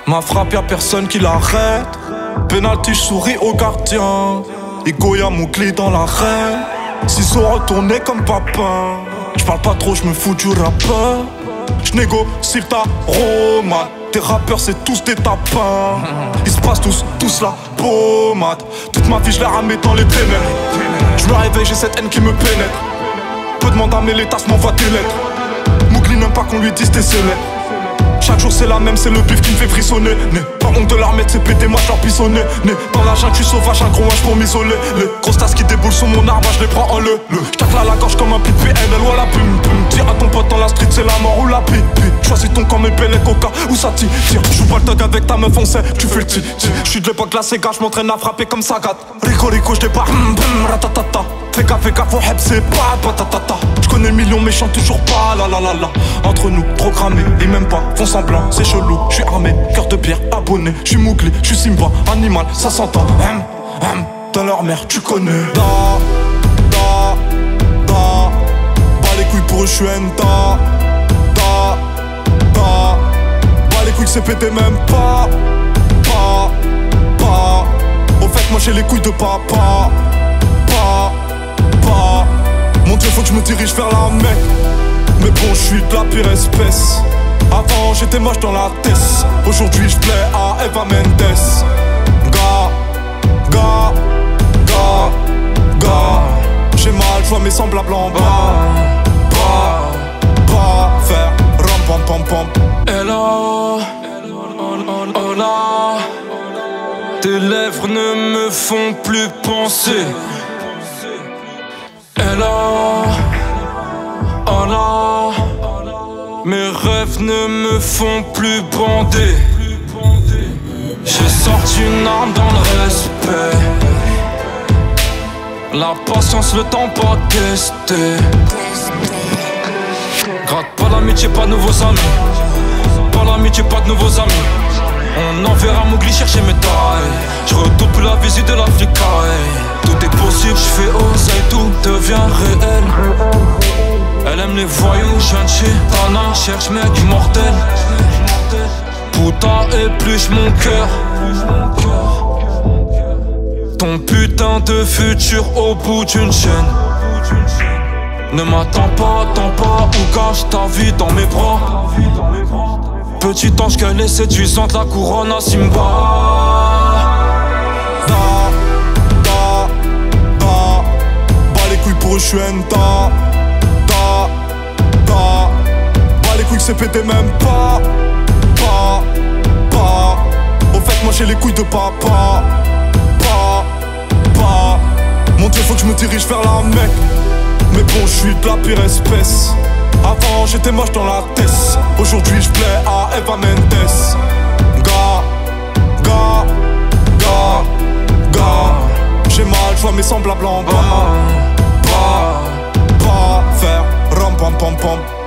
Ma frappe, y'a personne qui l'arrête. Penalty, j'souris au gardien. Ego, y'a mon clé dans l'arène. Ciseaux retournés comme papin. J'parle pas trop, j'me fous du rappeur. J'négocie ta romade. Tes rappeurs c'est tous des tapins. Ils se passent tous la pommade. Toute ma vie je l'ai ramé dans les ténèbres. Je me réveille, j'ai cette haine qui me pénètre. Peu demande à mes tasses, m'envoie des lettres. Mougli n'aime pas qu'on lui dise tes célèbres. Chaque jour c'est la même, c'est le bif qui me fait frissonner. Né, pas honte de leur mettre, c'est pété, moi je leur pissonner. Né, dans la jungle, je suis sauvage, un gros ange pour m'isoler. Les grosses tasses qui déboulent sur mon arbre, je les prends en le. J'tacle à la gorge comme un pipi, PNL ou à la pum pum. Tire à ton pote dans la street, c'est la mort ou la pipi. Choisis ton camp, mes belles coca, où ça tire. Joue pas le thug avec ta meuf, on sait, tu fais le ti. J'suis de l'époque, la Sega, j'm'entraîne à frapper comme Sagat. Rico Rico, j'débarque, ratatata. Fais gaffe, au heb, c'est pas patatata. J'connais le million méchant, toujours pas la la la la. Entre nous, trop cramé, et même pas, font semblant, c'est chelou. J'suis armé, cœur de pierre, abonné. J'suis Mougli, j'suis Simba, animal, ça s'entend. Dans leur mère, tu connais. Bas les couilles pour eux, j'suis Enta. Bas les couilles que c'est pété, même pas. Au fait, moi j'ai les couilles de papa. Mon Dieu, faut que je me dirige vers la Mecque. Mais bon, je suis de la pire espèce. Avant, j'étais moche dans la tête. Aujourd'hui, je plais à Eva Mendes. J'ai mal, je vois mes semblables en bas. Faire ram pam pam pam. Hello, oh là. Tes lèvres ne me font plus penser. Hello, oh là. Mes rêves ne me font plus bander. J'ai sorti une arme dans le respect. La patience, le temps pas testé. Gratte pas l'amitié, pas de nouveaux amis. Pas l'amitié, pas de nouveaux amis. On enverra Mougli chercher mes tailles. Je retourne plus la visite de l'Afrique. Tout est possible, je fais oser, tout devient réel. Elle aime les voyous, je viens de chez Tana. Cherche mec immortel. Putain épluche mon cœur. Ton putain de futur au bout d'une chaîne. Ne m'attends pas, ou cache ta vie dans mes bras. Petit ange qu'elle est séduisante, la couronne à Simba. Bas les couilles pour eux, j'suis Enta. Bas les couilles que c'est pété, même pas. Au fait, moi j'ai les couilles de papa. Mon Dieu, faut que je me dirige vers la Mecque. Mais bon, je suis de la pire espèce. Avant, j'étais moche dans la tête. Aujourd'hui, je plais à Eva Mendes. J'ai mal, je vois mes semblables en bas. Faire ram pam pam pam.